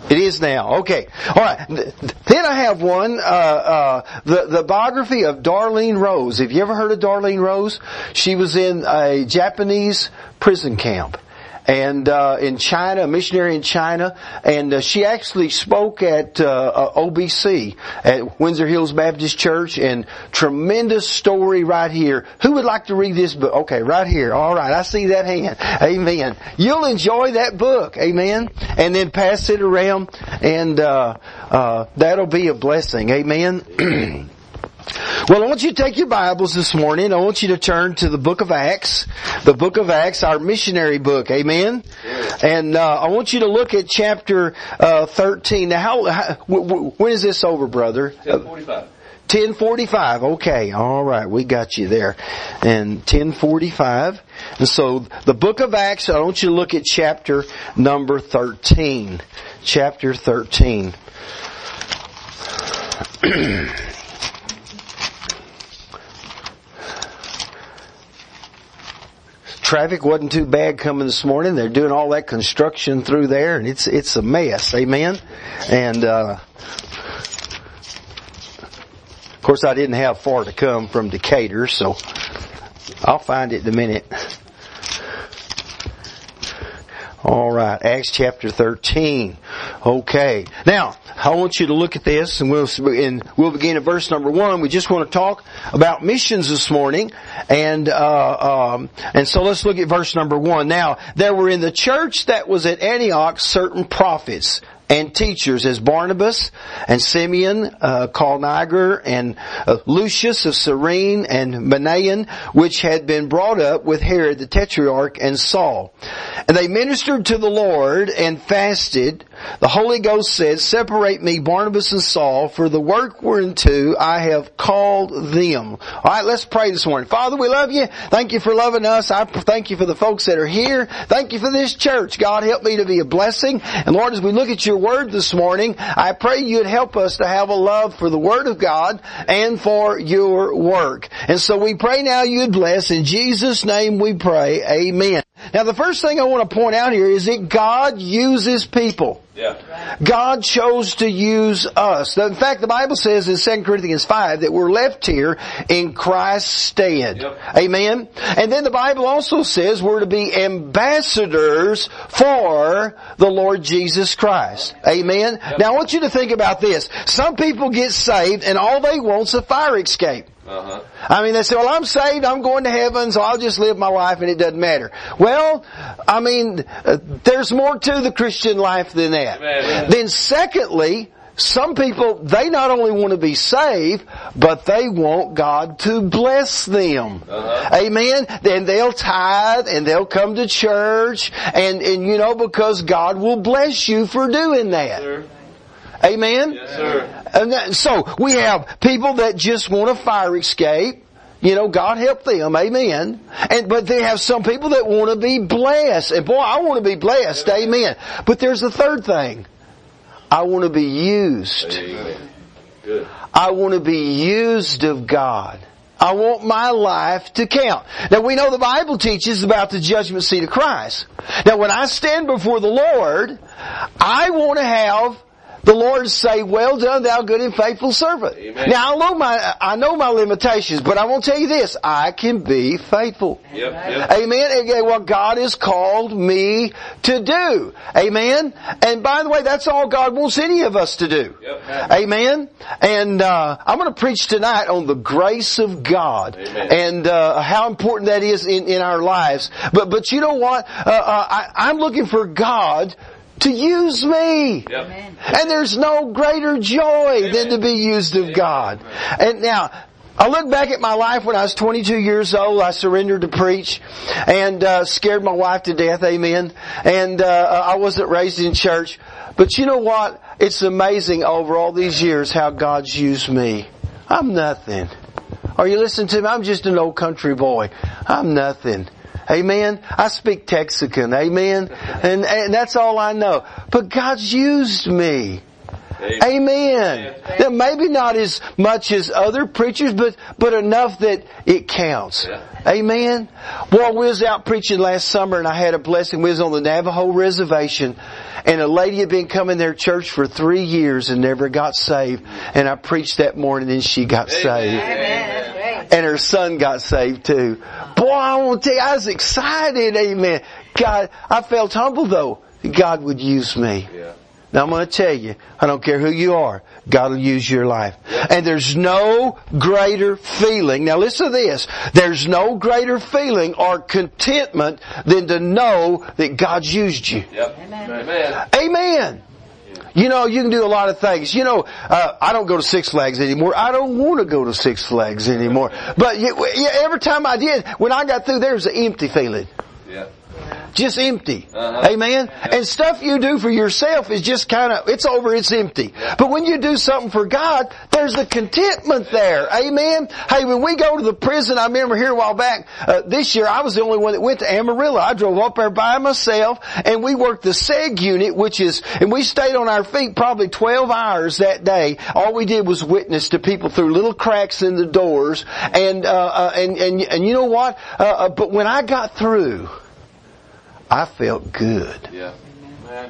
It is now. Okay. All right. Then I have one, the biography of Darlene Rose. Have you ever heard of Darlene Rose? She was in a Japanese prison camp. And in China, a missionary in China, and she actually spoke at OBC at Windsor Hills Baptist Church, and tremendous story right here. Who would like to read this book? Okay, right here. All right, I see that hand. Amen. You'll enjoy that book. Amen. And then pass it around, and that'll be a blessing. Amen. Well, I want you to take your Bibles this morning. I want you to turn to the book of Acts. The book of Acts, our missionary book. Amen? And I want you to look at chapter 13. Now, when is this over, brother? 10:45. 10:45. Okay. All right. We got you there. And 10:45. And so the book of Acts, I want you to look at chapter number 13. Chapter 13. Traffic wasn't too bad coming this morning. They're doing all that construction through there, and it's a mess. Amen. And of course, I didn't have far to come from Decatur, so I'll find it in a minute. All right, Acts chapter 13. Okay. Now, I want you to look at this, and we'll begin at verse number 1. We just want to talk about missions this morning, and so let's look at verse number 1. Now, there were in the church that was at Antioch certain prophets and teachers, as Barnabas and Simeon called Niger, and Lucius of Cyrene, and Manaen, which had been brought up with Herod the Tetrarch, and Saul. And they ministered to the Lord and fasted. The Holy Ghost said, "Separate me, Barnabas and Saul, for the work whereunto I have called them." All right, let's pray this morning. Father, we love you. Thank you for loving us. I thank you for the folks that are here. Thank you for this church. God, help me to be a blessing. And Lord, as we look at your word this morning, I pray you'd help us to have a love for the word of God and for your work. And so we pray now you'd bless. In Jesus' name we pray. Amen. Now the first thing I want to point out here is that God uses people. Yeah. God chose to use us. In fact, the Bible says in 2 Corinthians 5 that we're left here in Christ's stead. Yep. Amen? And then the Bible also says we're to be ambassadors for the Lord Jesus Christ. Amen? Yep. Now I want you to think about this. Some people get saved and all they want's a fire escape. Uh-huh. I mean, they say, well, I'm saved, I'm going to heaven, so I'll just live my life and it doesn't matter. Well, I mean, there's more to the Christian life than that. Amen. Then secondly, some people, they not only want to be saved, but they want God to bless them. Uh-huh. Amen? Then they'll tithe and they'll come to church and you know, because God will bless you for doing that. Sir. Amen? Yes, sir. And so we have people that just want a fire escape. You know, God help them. Amen. But they have some people that want to be blessed. And boy, I want to be blessed. Amen. But there's the third thing. I want to be used. Amen. Good. I want to be used of God. I want my life to count. Now we know the Bible teaches about the judgment seat of Christ. Now when I stand before the Lord, I want to have the Lord say, "Well done, thou good and faithful servant." Amen. Now I know my limitations, but I want to tell you this: I can be faithful. Yep. Amen. And what God has called me to do. Amen. And by the way, that's all God wants any of us to do. Yep. Amen. And I'm going to preach tonight on the grace of God. Amen. And how important that is in our lives. But you know what? I'm looking for God to use me. Yep. And there's no greater joy than to be used of God. And now, I look back at my life when I was 22 years old. I surrendered to preach and scared my wife to death. Amen. And I wasn't raised in church. But you know what? It's amazing over all these years how God's used me. I'm nothing. Are you listening to me? I'm just an old country boy. I'm nothing. Amen. I speak Texican. Amen. And that's all I know. But God's used me. Amen. Now, maybe not as much as other preachers, but enough that it counts. Amen. Well, we was out preaching last summer and I had a blessing. We was on the Navajo reservation And a lady had been coming to their church for 3 years and never got saved. And I preached that morning and she got saved. Amen. And her son got saved too. Boy, I want to tell you, I was excited. Amen. God, I felt humble though. God would use me. Yeah. Now I'm going to tell you, I don't care who you are, God will use your life. And there's no greater feeling, now listen to this, there's no greater feeling or contentment than to know that God's used you. Yep. Amen. Amen. You know, you can do a lot of things. You know, I don't go to Six Flags anymore. I don't want to go to Six Flags anymore. But every time I did, when I got through, there was an empty feeling. Yeah. Just empty. Amen? And stuff you do for yourself is just kind of, it's over, it's empty. But when you do something for God, there's a contentment there. Amen? Hey, when we go to the prison, I remember here a while back, this year I was the only one that went to Amarillo. I drove up there by myself and we worked the SEG unit, and we stayed on our feet probably 12 hours that day. All we did was witness to people through little cracks in the doors. And you know what? But when I got through, I felt good. Yeah. Amen.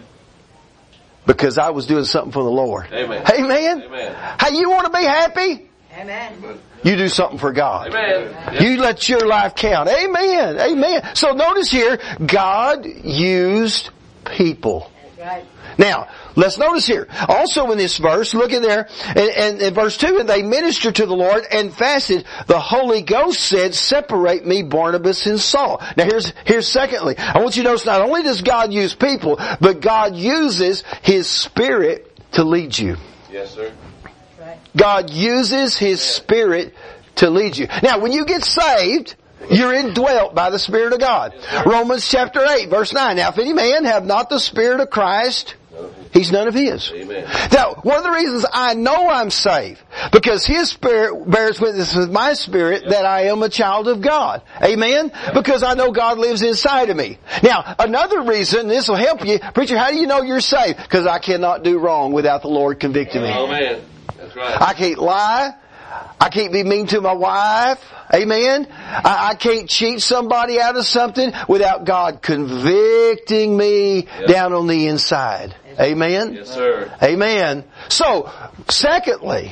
Because I was doing something for the Lord. Amen. Amen. Amen. Hey, you want to be happy? Amen. You do something for God. Amen. You let your life count. Amen. Amen. So notice here, God used people. That's right. Now, let's notice here. Also in this verse, look in there, and in verse 2, and they ministered to the Lord and fasted. The Holy Ghost said, separate me, Barnabas and Saul. Now here's secondly, I want you to notice not only does God use people, but God uses His Spirit to lead you. Yes, sir. Right. God uses His Spirit to lead you. Now, when you get saved, you're indwelt by the Spirit of God. Romans chapter 8, verse 9. Now, if any man have not the Spirit of Christ, he's none of His. Amen. Now, one of the reasons I know I'm saved, because His Spirit bears witness with my spirit that I am a child of God. Amen? Because I know God lives inside of me. Now, another reason, this will help you, preacher, how do you know you're saved? Because I cannot do wrong without the Lord convicting me. Oh, man. That's right. I can't lie. I can't be mean to my wife. Amen. I can't cheat somebody out of something without God convicting me down on the inside. Amen. Yes, sir. Amen. So, secondly,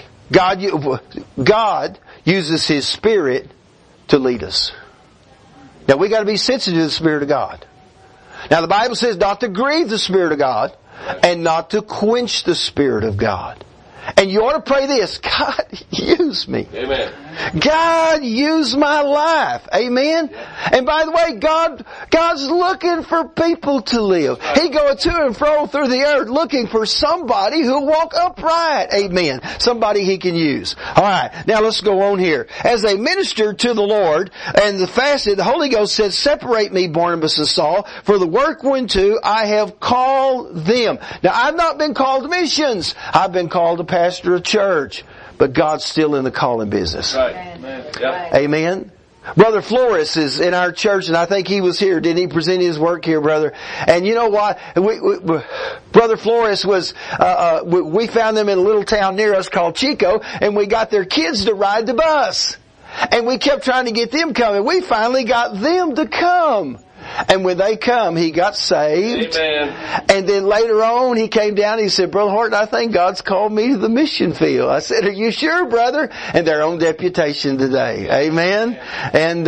God uses His Spirit to lead us. Now we got to be sensitive to the Spirit of God. Now the Bible says not to grieve the Spirit of God and not to quench the Spirit of God. And you ought to pray this, God, use me. Amen. God, use my life. Amen? And by the way, God's looking for people to live. He goeth to and fro through the earth looking for somebody who'll walk upright. Amen. Somebody He can use. Alright, now let's go on here. As they ministered to the Lord and the fasted, the Holy Ghost said, separate me, Barnabas and Saul, for the work whereunto I have called them. Now I've not been called to missions. I've been called to pastor a church. But God's still in the calling business. Right. Amen. Yep. Amen. Brother Flores is in our church, and I think he was here. Didn't he present his work here, brother? And you know what? Brother Flores was, we found them in a little town near us called Chico, and we got their kids to ride the bus. And we kept trying to get them coming. We finally got them to come. And when they come, he got saved. Amen. And then later on, he came down and he said, Brother Horton, I think God's called me to the mission field. I said, are you sure, brother? And they're on deputation today. Amen. And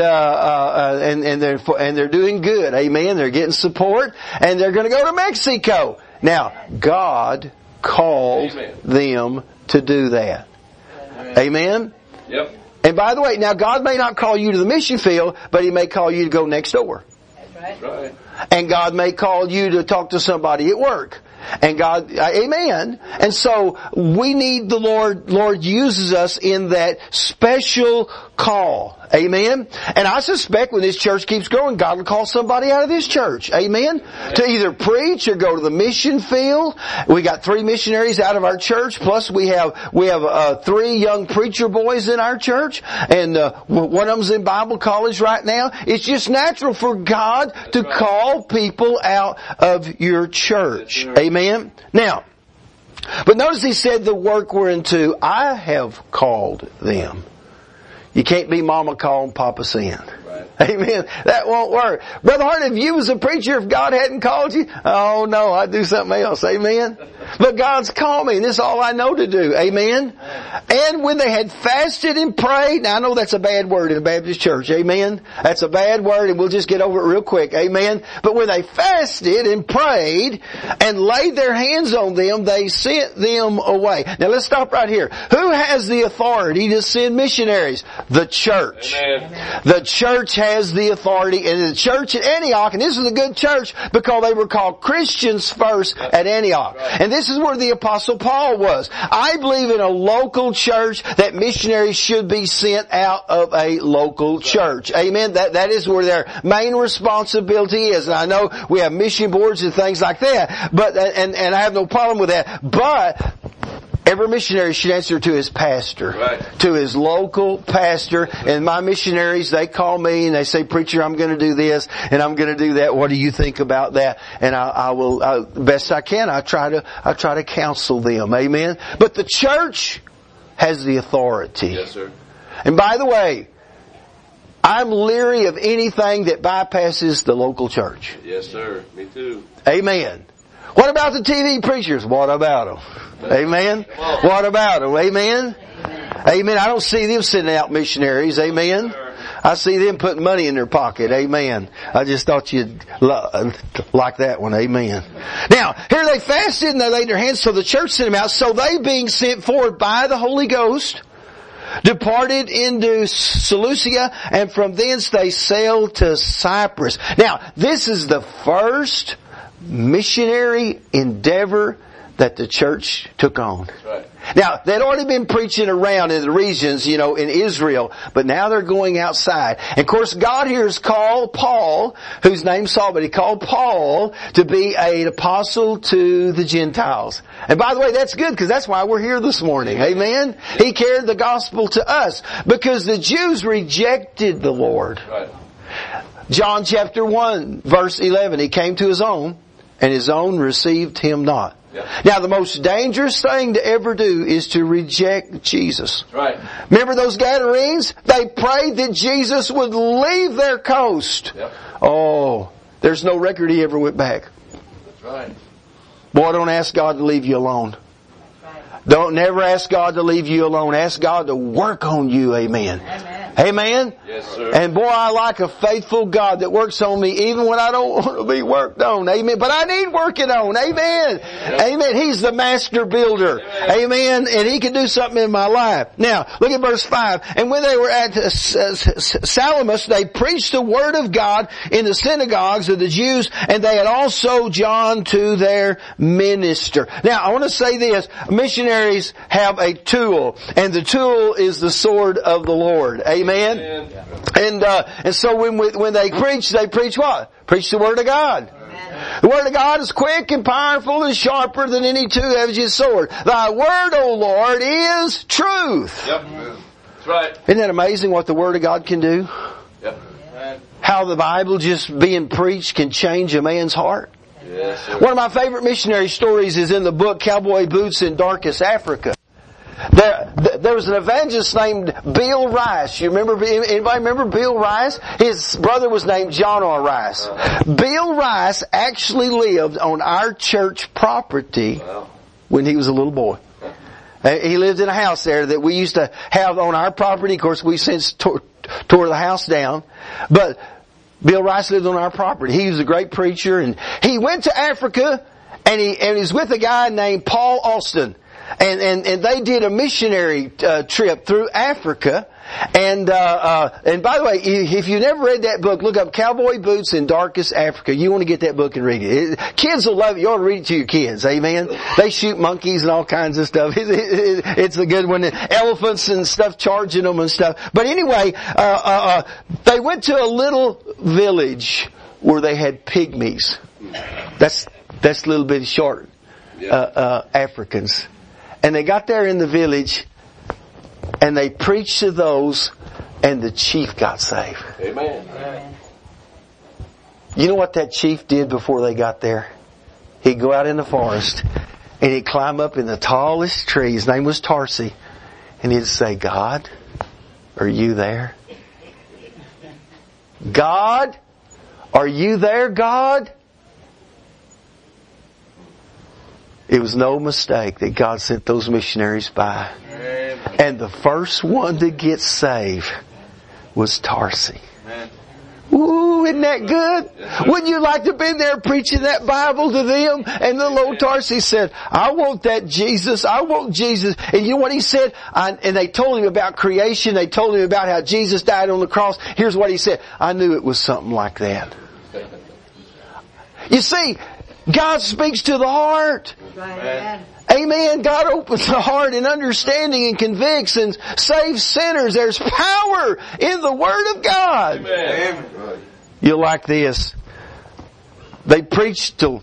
they're doing good. Amen. They're getting support and they're going to go to Mexico. Now, God called them to do that. Amen. Yep. And by the way, now God may not call you to the mission field, but He may call you to go next door. That's right. And God may call you to talk to somebody at work. And God, amen. And so we need the Lord uses us in that special call. Amen. And I suspect when this church keeps growing, God will call somebody out of this church. Amen. To either preach or go to the mission field. We got 3 missionaries out of our church. Plus we have 3 young preacher boys in our church. And one of them's in Bible college right now. It's just natural for God to call people out of your church. Amen. Now, but notice He said the work whereunto I have called them. You can't be mama calling Papa sin. Right. Amen. That won't work. Brother Hart, if you was a preacher, if God hadn't called you, oh no, I'd do something else. Amen. But God's called me, and this is all I know to do. Amen. And when they had fasted and prayed, now I know that's a bad word in the Baptist church. Amen. That's a bad word, and we'll just get over it real quick. Amen. But when they fasted and prayed and laid their hands on them, they sent them away. Now let's stop right here. Who has the authority to send missionaries? The church. Amen. The church has the authority, and the church at Antioch, and this is a good church because they were called Christians first at Antioch. And this is where the Apostle Paul was. I believe in a local church that missionaries should be sent out of a local church. Amen. That is where their main responsibility is. And I know we have mission boards and things like that, but and I have no problem with that. But every missionary should answer to his pastor, Right. to his local pastor. And my missionaries, they call me and they say, "Preacher, I'm going to do this and I'm going to do that. What do you think about that?" And I will, best I can, I try to counsel them. Amen. But the church has the authority. Yes, sir. And by the way, I'm leery of anything that bypasses the local church. Yes, sir. Me too. Amen. What about the TV preachers? What about them? Amen. What about them? Amen. Amen. I don't see them sending out missionaries. Amen. I see them putting money in their pocket. Amen. I just thought you'd like that one. Amen. Now, here they fasted and they laid their hands, so the church sent them out. So they, being sent forward by the Holy Ghost, departed into Seleucia, and from thence they sailed to Cyprus. Now, this is the first missionary endeavor that the church took on. That's right. Now, they'd already been preaching around in the regions, in Israel, but now they're going outside. And of course, God here has called Paul, whose name's Saul, but He called Paul to be an apostle to the Gentiles. And by the way, that's good, because that's why we're here this morning. Amen? He carried the gospel to us, because the Jews rejected the Lord. Right. John chapter 1, verse 11, He came to His own, and His own received Him not. Yeah. Now, the most dangerous thing to ever do is to reject Jesus. That's right. Remember those Gadarenes? They prayed that Jesus would leave their coast. Yep. Oh, there's no record He ever went back. That's right. Boy, don't ask God to leave you alone. Don't never ask God to leave you alone. Ask God to work on you. Amen. Amen. Amen. Yes, sir. And boy, I like a faithful God that works on me even when I don't want to be worked on. Amen. But I need working on. Amen. Amen. He's the master builder. Amen. And He can do something in my life. Now, look at verse 5. And when they were at Salamis, they preached the word of God in the synagogues of the Jews, and they had also John to their minister. Now, I want to say this. Missionaries have a tool, and the tool is the sword of the Lord. Amen. And so when they preach what? Preach the word of God. Amen. The word of God is quick and powerful and sharper than any two-edged sword. Thy word, O Lord, is truth. Yep. That's right. Isn't that amazing what the word of God can do? Yep. Right. How the Bible just being preached can change a man's heart. Yes, sir. One of my favorite missionary stories is in the book Cowboy Boots in Darkest Africa. There was an evangelist named Bill Rice. You remember? Anybody remember Bill Rice? His brother was named John R. Rice. Bill Rice actually lived on our church property when he was a little boy. He lived in a house there that we used to have on our property. Of course, we since tore the house down, but Bill Rice lived on our property. He was a great preacher, and he went to Africa, and he's with a guy named Paul Austin. And they did a missionary trip through Africa. And by the way, if you never read that book, look up Cowboy Boots in Darkest Africa. You want to get that book and read it. Kids will love it. You ought to read it to your kids. Amen. They shoot monkeys and all kinds of stuff. It's a good one. Elephants and stuff charging them and stuff. But anyway, they went to a little village where they had pygmies. That's a little bit short, Africans. And they got there in the village, and they preached to those, and the chief got saved. Amen. Amen. You know what that chief did before they got there? He'd go out in the forest, and he'd climb up in the tallest tree. His name was Tarsi. And he'd say, God, are you there? God, are you there, God? It was no mistake that God sent those missionaries by. Amen. And the first one to get saved was Tarsi. Amen. Ooh, isn't that good? Wouldn't you like to have been there preaching that Bible to them? And the little Tarsi said, I want that Jesus. I want Jesus. And you know what he said? And they told him about creation. They told him about how Jesus died on the cross. Here's what he said. I knew it was something like that. You see, God speaks to the heart. Amen. Amen. God opens the heart and understanding and convicts and saves sinners. There's power in the Word of God. Amen. You'll like this. They preached till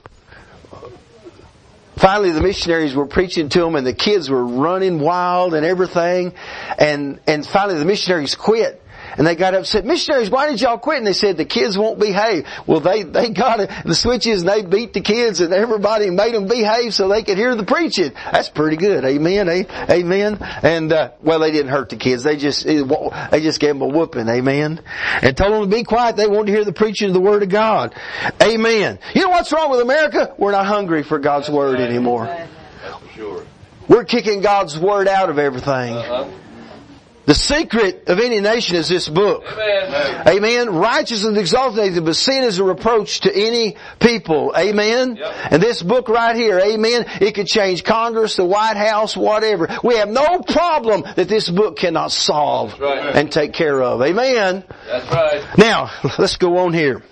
finally the missionaries were preaching to them and the kids were running wild and everything. And finally the missionaries quit. And they got up and said, missionaries, why did y'all quit? And they said, the kids won't behave. Well, they got the switches and they beat the kids and everybody made them behave so they could hear the preaching. That's pretty good. Amen. Amen. And, well, they didn't hurt the kids. They just gave them a whooping. Amen. And told them to be quiet. They wanted to hear the preaching of the Word of God. Amen. You know what's wrong with America? We're not hungry for God's Word anymore. That's for sure. We're kicking God's Word out of everything. The secret of any nation is this book. Amen. Amen. Righteousness is exalted, but sin is a reproach to any people. Amen. Yep. And this book right here, amen, it could change Congress, the White House, whatever. We have no problem that this book cannot solve That's right. and take care of. Amen. That's right. Now, let's go on here.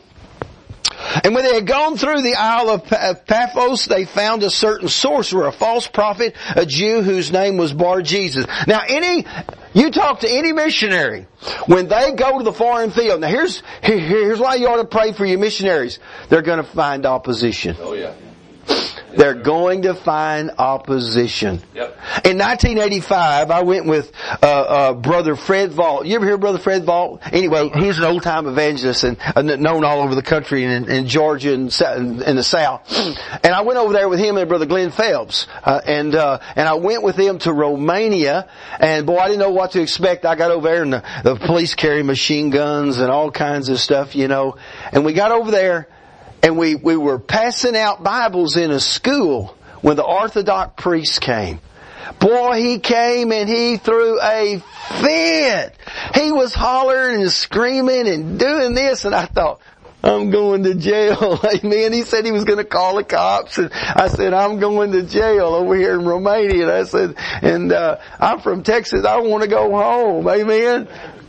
And when they had gone through the Isle of Paphos, they found a certain sorcerer, a false prophet, a Jew whose name was Bar-Jesus. Now you talk to any missionary, when they go to the foreign field, now here's why you ought to pray for your missionaries. They're going to find opposition. Oh yeah. They're going to find opposition. Yep. In 1985, I went with Brother Fred Vault. You ever hear of Brother Fred Vault? Anyway, he's an old-time evangelist and known all over the country and in Georgia and in the South. And I went over there with him and Brother Glenn Phelps. And I went with them to Romania. And boy, I didn't know what to expect. I got over there and the police carry machine guns and all kinds of stuff, you know. And we got over there. And we were passing out Bibles in a school when the Orthodox priest came. Boy, he came and he threw a fit. He was hollering and screaming and doing this, and I thought, I'm going to jail. Amen. He said he was going to call the cops, and I said, I'm going to jail over here in Romania. And I said, I'm from Texas. I want to go home. Amen.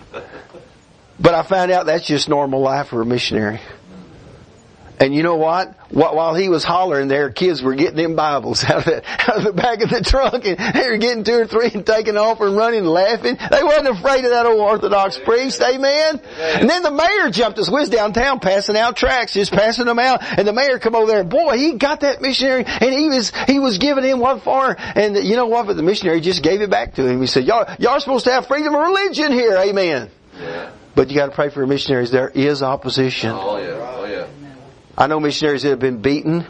But I found out that's just normal life for a missionary. And you know what? While he was hollering there, kids were getting them Bibles out of the back of the trunk, and they were getting 2 or 3 and taking off and running and laughing. They wasn't afraid of that old Orthodox priest. Amen. And then the mayor jumped us. We was downtown passing out tracts, just passing them out. And the mayor come over there, and boy, he got that missionary, and he was giving him what for. And you know what? But the missionary just gave it back to him. He said, y'all supposed to have freedom of religion here. Amen. Yeah. But you got to pray for missionaries. There is opposition. Oh yeah. Oh yeah. I know missionaries that have been beaten.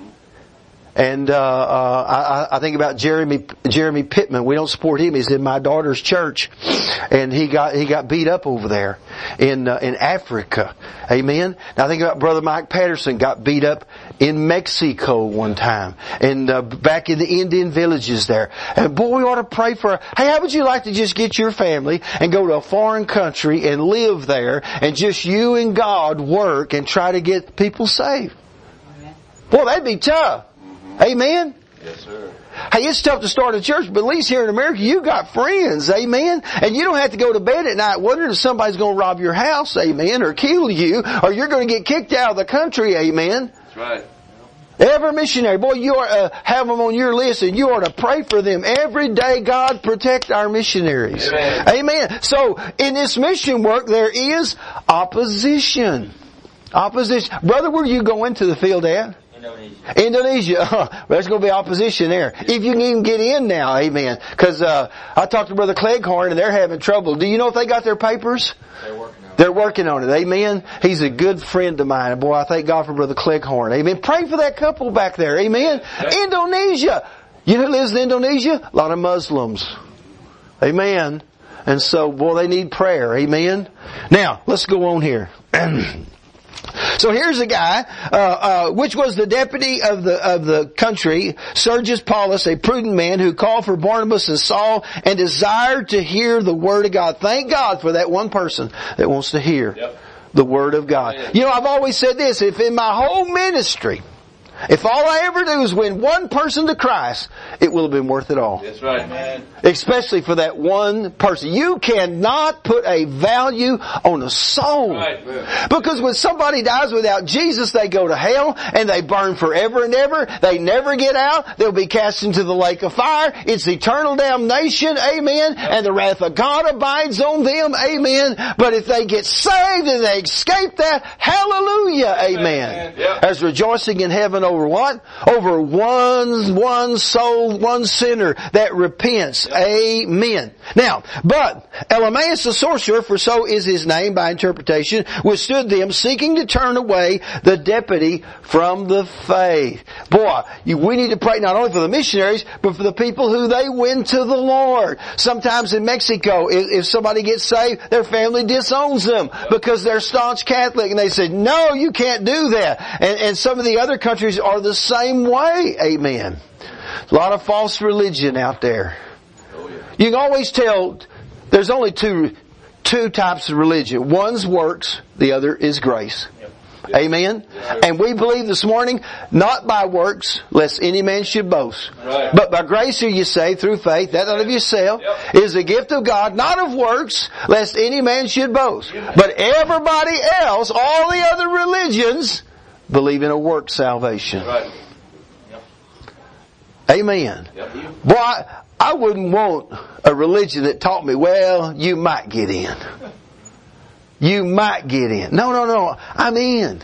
And I think about Jeremy Pittman. We don't support him. He's in my daughter's church, and he got beat up over there in Africa. Amen. Now I think about Brother Mike Patterson, got beat up in Mexico one time, and back in the Indian villages there. And boy, we ought to pray for. Hey, how would you like to just get your family and go to a foreign country and live there, and just you and God work and try to get people saved? Boy, that'd be tough. Amen? Yes, sir. Hey, it's tough to start a church, but at least here in America, you got friends. Amen? And you don't have to go to bed at night wondering if somebody's going to rob your house. Amen? Or kill you. Or you're going to get kicked out of the country. Amen? That's right. Every missionary, boy, you ought to have them on your list, and you ought to pray for them every day. God, protect our missionaries. Amen. Amen. So, in this mission work, there is opposition. Opposition. Brother, where are you going to the field at? Indonesia. There's going to be opposition there. If you can even get in now, amen. Because I talked to Brother Cleghorn, and they're having trouble. Do you know if they got their papers? They're working on it. Amen. He's a good friend of mine. And boy, I thank God for Brother Cleghorn. Amen. Pray for that couple back there. Amen. Indonesia. You know who lives in Indonesia? A lot of Muslims. Amen. And so, boy, they need prayer. Amen? Now, let's go on here. So here's a guy, which was the deputy of the country, Sergius Paulus, a prudent man who called for Barnabas and Saul and desired to hear the word of God. Thank God for that one person that wants to hear the word of God. You know, I've always said this, if in my whole ministry, if all I ever do is win one person to Christ, it will have been worth it all. That's right, man. Especially for that one person. You cannot put a value on a soul. Right. Because when somebody dies without Jesus, they go to hell and they burn forever and ever. They never get out. They'll be cast into the lake of fire. It's eternal damnation. Amen. And the wrath of God abides on them. Amen. But if they get saved and they escape that, hallelujah. Amen. Yep. There's rejoicing in heaven over what? Over one soul, one sinner that repents. Amen. Now, but Elymas the sorcerer, for so is his name by interpretation, withstood them, seeking to turn away the deputy from the faith. Boy, we need to pray not only for the missionaries, but for the people who they win to the Lord. Sometimes in Mexico, if somebody gets saved, their family disowns them because they're staunch Catholic, and they say, no, you can't do that. And some of the other countries are the same way. Amen. A lot of false religion out there. You can always tell there's only two types of religion. One's works, the other is grace. Amen? And we believe this morning, not by works, lest any man should boast. Right. But by grace are you saved through faith, that not of yourself, is a gift of God, not of works, lest any man should boast. But everybody else, all the other religions, believe in a work salvation. Right. Amen. Boy, I wouldn't want a religion that taught me, well, you might get in. You might get in. No. I'm in.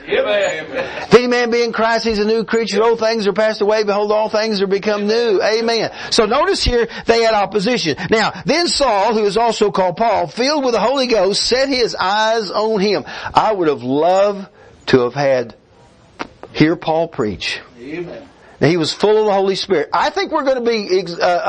If any man be in Christ, he's a new creature. Old things are passed away. Behold, all things are become new. Amen. So notice here, they had opposition. Now, then Saul, who is also called Paul, filled with the Holy Ghost, set his eyes on him. I would have loved to have hear Paul preach. Amen. He was full of the Holy Spirit. I think we're going to be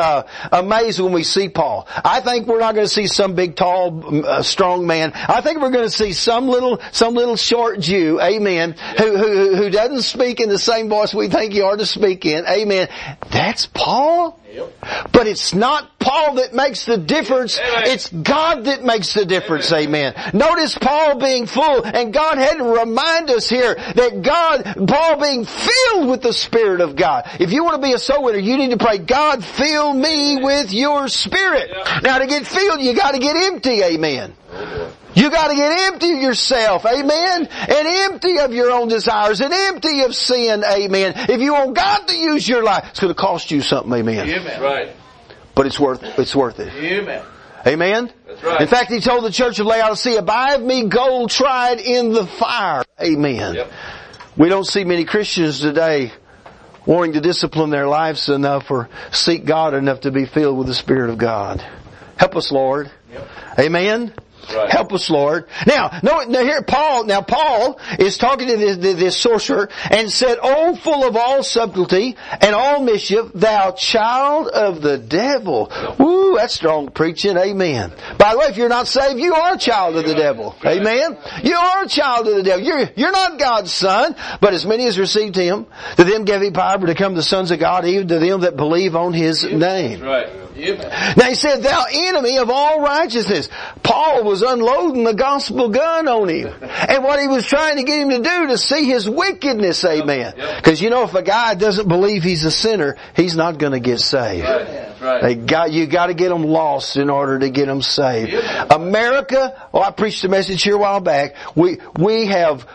amazed when we see Paul. I think we're not going to see some big, tall, strong man. I think we're going to see some little short Jew, amen, who doesn't speak in the same voice we think he ought to speak in, amen. That's Paul? Yep. But it's not Paul that makes the difference. Amen. It's God that makes the difference. Amen. Notice Paul being full, and God had to remind us here that Paul being filled with the Spirit of God. If you want to be a soul winner, you need to pray, God, fill me with your Spirit. Yep. Now to get filled, you got to get empty. Amen. You got to get empty of yourself, amen, and empty of your own desires, and empty of sin, amen. If you want God to use your life, it's going to cost you something, amen. Amen. Right. But it's worth it. Amen. Amen. That's right. In fact, he told the church of Laodicea, buy of me gold tried in the fire, amen. Yep. We don't see many Christians today wanting to discipline their lives enough or seek God enough to be filled with the Spirit of God. Help us, Lord. Yep. Amen. Right. Help us, Lord. Now here Paul is talking to this sorcerer and said, "Oh, full of all subtlety and all mischief, thou child of the devil." Woo, that's strong preaching. Amen. By the way, if you're not saved, you are a child of the devil. Amen. You are a child of the devil. You're not God's son, but as many as received him, to them gave he power to become the sons of God, even to them that believe on his name. Right. Now he said, "Thou enemy of all righteousness." Paul was unloading the gospel gun on him. And what he was trying to get him to do to see his wickedness, amen. Because you know, if a guy doesn't believe he's a sinner, he's not going to get saved. Right. You got to get them lost in order to get them saved. America, I preached a message here a while back. We have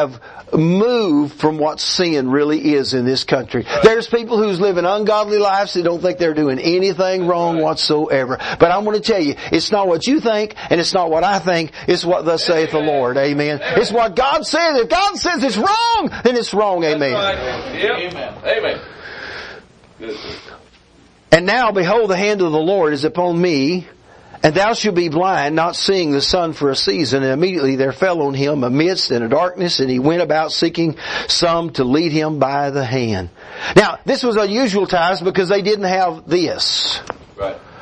moved from what sin really is in this country. Right. There's people who's living ungodly lives that don't think they're doing anything wrong whatsoever. But I'm going to tell you, it's not what you think, and it's not what I think. It's what thus saith the Lord. Amen. It's what God says. If God says it's wrong, then it's wrong. Amen. Right. Yep. Amen. Good. And now, behold, the hand of the Lord is upon me, and thou shalt be blind, not seeing the sun for a season. And immediately there fell on him a mist and a darkness, and he went about seeking some to lead him by the hand. Now, this was unusual times because they didn't have this. Right.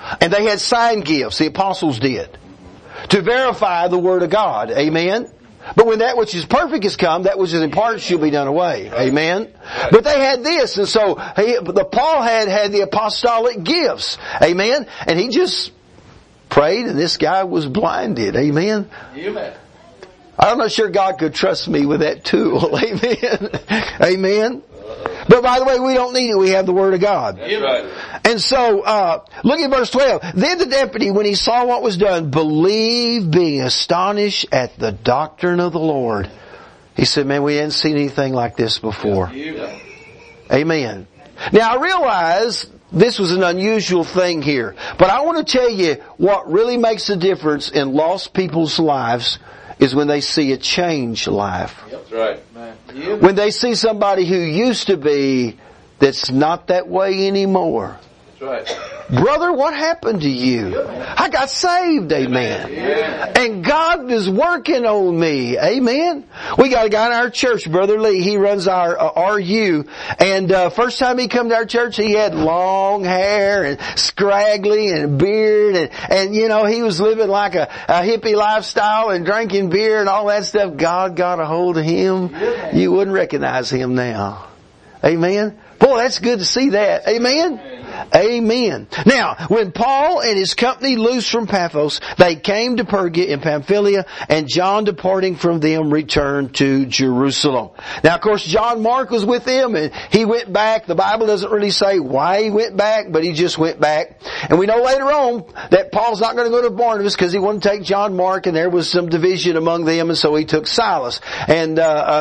And they had sign gifts, the apostles did, to verify the Word of God. Amen? But when that which is perfect has come, that which is in part shall be done away. Amen? But they had this, and so Paul had the apostolic gifts. Amen? And he just prayed, and this guy was blinded. Amen? Amen. I'm not sure God could trust me with that tool. Amen? Amen? But by the way, we don't need it. We have the Word of God. That's right. And so, look at verse 12. Then the deputy, when he saw what was done, believed, being astonished at the doctrine of the Lord. He said, man, we hadn't seen anything like this before. Amen. Amen. Now I realize this was an unusual thing here. But I want to tell you what really makes a difference in lost people's lives is when they see a changed life. That's right. When they see somebody who used to be that's not that way anymore. That's right. Brother, what happened to you? I got saved, amen. And God is working on me, amen. We got a guy in our church, Brother Lee, he runs our RU, and first time he come to our church, he had long hair and scraggly and beard, and you know, he was living like a hippie lifestyle and drinking beer and all that stuff. God got a hold of him. You wouldn't recognize him now. Amen. Boy, that's good to see that. Amen? Amen. Now, when Paul and his company loosed from Paphos, they came to Perga in Pamphylia, and John departing from them returned to Jerusalem. Now, of course, John Mark was with them, and he went back. The Bible doesn't really say why he went back, but he just went back. And we know later on that Paul's not going to go to Barnabas because he wanted to take John Mark, and there was some division among them, and so he took Silas. And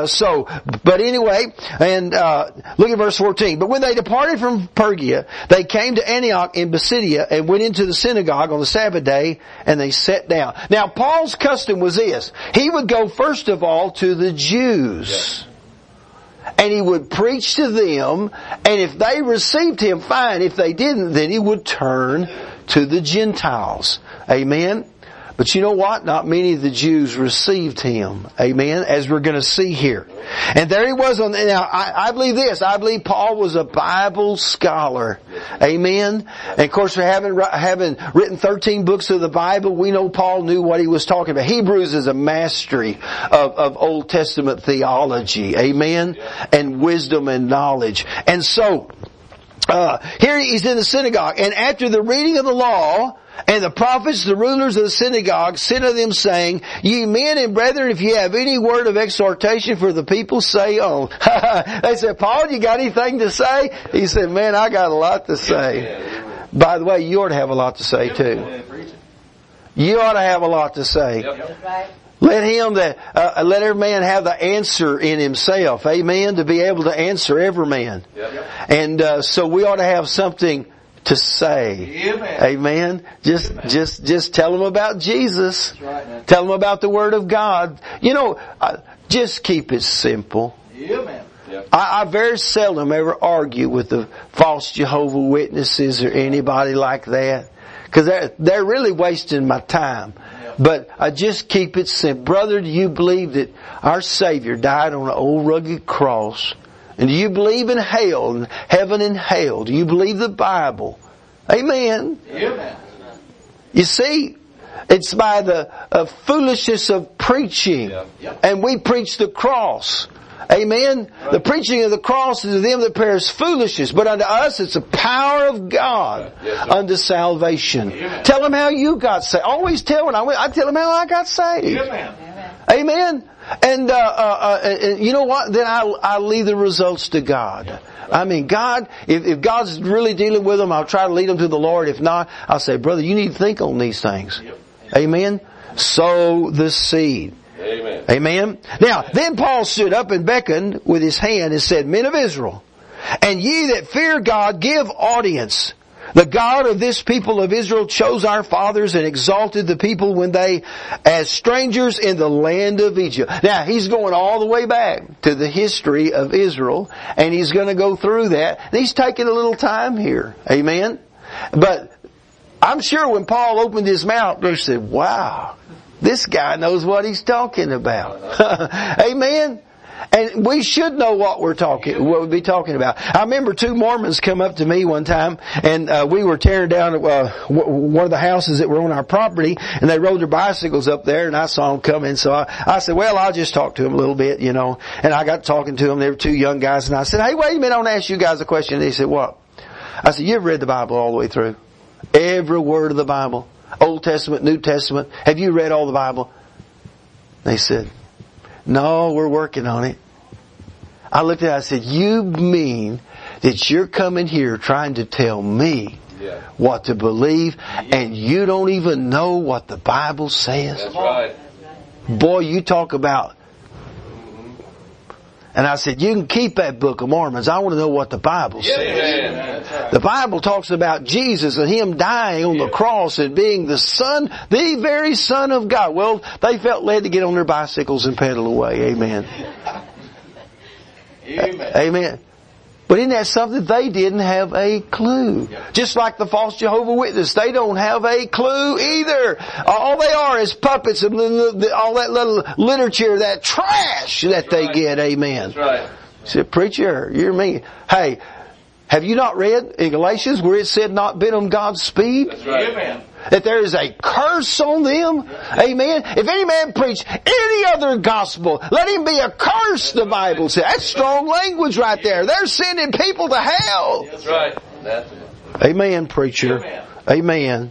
but anyway, and look at verse 14. But when they departed from Perga, they came to Antioch in Pisidia and went into the synagogue on the Sabbath day, and they sat down. Now, Paul's custom was this. He would go first of all to the Jews. And he would preach to them, and if they received him, fine. If they didn't, then he would turn to the Gentiles. Amen? But you know what? Not many of the Jews received him. Amen? As we're going to see here. And there he was on, now I believe this. I believe Paul was a Bible scholar. Amen? And of course, having written 13 books of the Bible, we know Paul knew what he was talking about. Hebrews is a mastery of Old Testament theology. Amen? And wisdom and knowledge. And so, here he's in the synagogue, and after the reading of the law, and the prophets, the rulers of the synagogue, said to them, saying, Ye men and brethren, if you have any word of exhortation for the people, say on. They said, Paul, you got anything to say? He said, man, I got a lot to say. By the way, you ought to have a lot to say too. You ought to have a lot to say. Let every man have the answer in himself. Amen. To be able to answer every man. And so we ought to have something to say. Amen. Just tell them about Jesus. Right, tell them about the Word of God. You know, just keep it simple. I very seldom ever argue with the false Jehovah Witnesses or anybody like that, because they're really wasting my time. But I just keep it simple. Brother, do you believe that our Savior died on an old rugged cross? And do you believe in hell and heaven and hell? Do you believe the Bible? Amen. Amen. You see, it's by the foolishness of preaching. And we preach the cross. Amen. Right. The preaching of the cross is to them that perish foolishness, but unto us it's the power of God unto salvation. Amen. Tell them how you got saved. Always tell them. I tell them how I got saved. Amen. Amen. And you know what? Then I leave the results to God. I mean, God, if God's really dealing with them, I'll try to lead them to the Lord. If not, I'll say, brother, you need to think on these things. Amen. Sow the seed. Amen. Amen. Now, then Paul stood up and beckoned with his hand and said, Men of Israel, and ye that fear God, give audience. The God of this people of Israel chose our fathers and exalted the people when they, as strangers in the land of Egypt. Now, he's going all the way back to the history of Israel, and he's going to go through that. And he's taking a little time here. Amen. But I'm sure when Paul opened his mouth, they said, wow, this guy knows what he's talking about. Amen. And we should know what we're be talking about. I remember 2 Mormons come up to me one time, and we were tearing down one of the houses that were on our property, and they rode their bicycles up there, and I saw them coming. So I said, well, I'll just talk to them a little bit, And I got talking to them. They were 2 young guys, and I said, hey, wait a minute, I want to ask you guys a question. And they said, what? I said, you ever read the Bible all the way through? Every word of the Bible? Old Testament, New Testament? Have you read all the Bible? They said, no, we're working on it. I looked at it, I said, you mean that you're coming here trying to tell me what to believe, and you don't even know what the Bible says? That's right. Boy, you talk about... And I said, you can keep that Book of Mormons. I want to know what the Bible says. Amen. The Bible talks about Jesus and Him dying on the cross and being the Son, the very Son of God. Well, they felt led to get on their bicycles and pedal away. Amen. Amen. But isn't that something? They didn't have a clue. Just like the false Jehovah's Witness, they don't have a clue either. All they are is puppets and all that little literature, that trash that they get. Amen. That's right. I said, preacher, you're mean. Hey, have you not read in Galatians where it said not been on God's speed? That's right. Amen. That there is a curse on them. Amen. If any man preach any other gospel, let him be accursed, the Bible says. That's strong language right there. They're sending people to hell. That's right. That's it. Amen, preacher. Amen.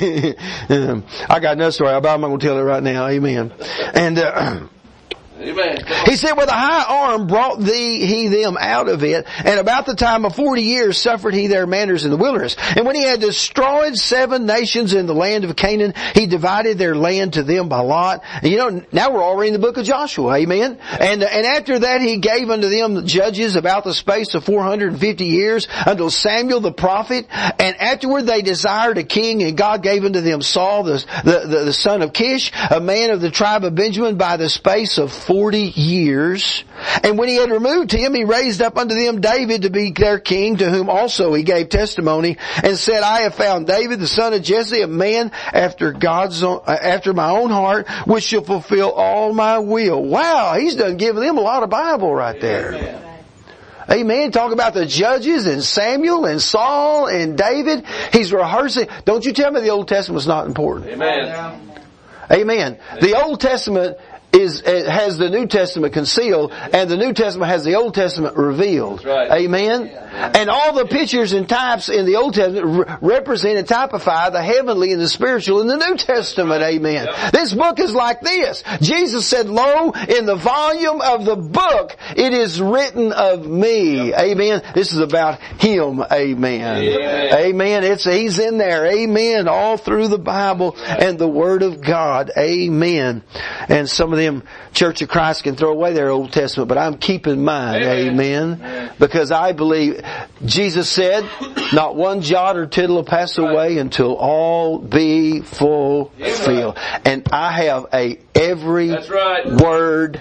I got another story, but I'm not going to tell it right now. Amen. And, Amen. He said, with a high arm brought he them out of it, and about the time of 40 years suffered he their manners in the wilderness. And when he had destroyed 7 nations in the land of Canaan, he divided their land to them by lot. And now we're already in the book of Joshua, amen? And after that he gave unto them judges about the space of 450 years until Samuel the prophet. And afterward they desired a king, and God gave unto them Saul the son of Kish, a man of the tribe of Benjamin, by the space of 40 years. And when he had removed him, he raised up unto them David to be their king, to whom also he gave testimony, and said, I have found David the son of Jesse, a man after my own heart, which shall fulfill all my will. Wow, he's done giving them a lot of Bible right there. Amen. Talk about the judges and Samuel and Saul and David. He's rehearsing. Don't you tell me the Old Testament was not important. Amen. Amen. The Old Testament has the New Testament concealed, and the New Testament has the Old Testament revealed. That's right. Amen? And all the pictures and types in the Old Testament represent and typify the heavenly and the spiritual in the New Testament. Amen. Yep. This book is like this. Jesus said, lo, in the volume of the book, it is written of me. Yep. Amen. This is about Him. Amen. Amen. He's in there. Amen. All through the Bible and the Word of God. Amen. And some of them Church of Christ can throw away their Old Testament, but I'm keeping mine. Amen. Because I believe Jesus said, not one jot or tittle will pass away until all be fulfilled. And I have every word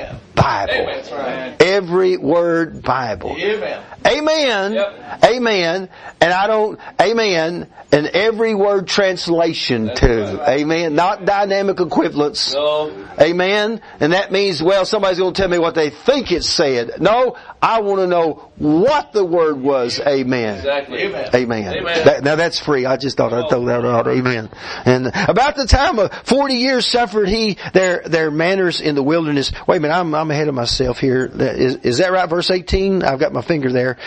Bible. Every word Bible. Amen. Yep. Amen. And amen. And every word translation too. Amen. Not dynamic equivalence. No. Amen. And that means, well, somebody's going to tell me what they think it said. No, I want to know what the word was. Amen. Exactly. Amen. Now that's free. I just thought I'd throw that out. Amen. And about the time of 40 years suffered he their manners in the wilderness. Wait a minute, I'm ahead of myself here. Is that right? Verse 18? I've got my finger there.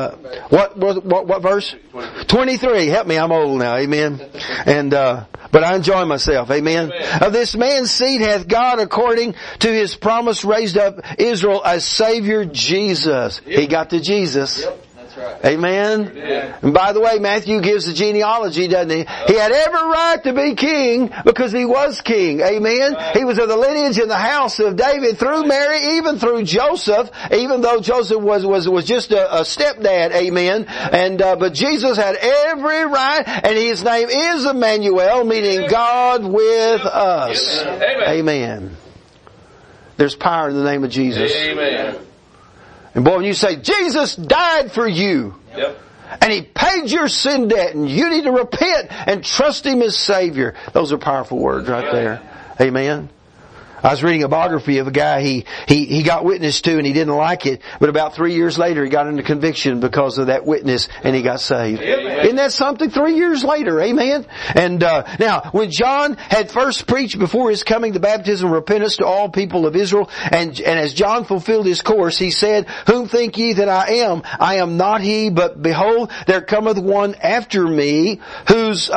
What verse? 23. Help me, I'm old now. Amen. And but I enjoy myself. Amen. Of this man's seed hath God, according to His promise, raised up Israel a Savior, Jesus. He got to Jesus. Right. Amen. And by the way, Matthew gives the genealogy, doesn't he? He had every right to be king because he was king. Amen. Right. He was of the lineage in the house of David through Mary, even through Joseph, even though Joseph was just a stepdad. Amen. And but Jesus had every right, and his name is Emmanuel, meaning God with us. Amen. Amen. There's power in the name of Jesus. Amen. And boy, when you say, Jesus died for you, and He paid your sin debt, and you need to repent and trust Him as Savior. Those are powerful words right there. Amen. I was reading a biography of a guy he got witnessed to and he didn't like it, but about 3 years later he got into conviction because of that witness and he got saved. Amen. Isn't that something? 3 years later, amen? And now, when John had first preached before his coming the baptism of repentance to all people of Israel, and as John fulfilled his course, he said, "Whom think ye that I am? I am not he, but behold, there cometh one after me, whose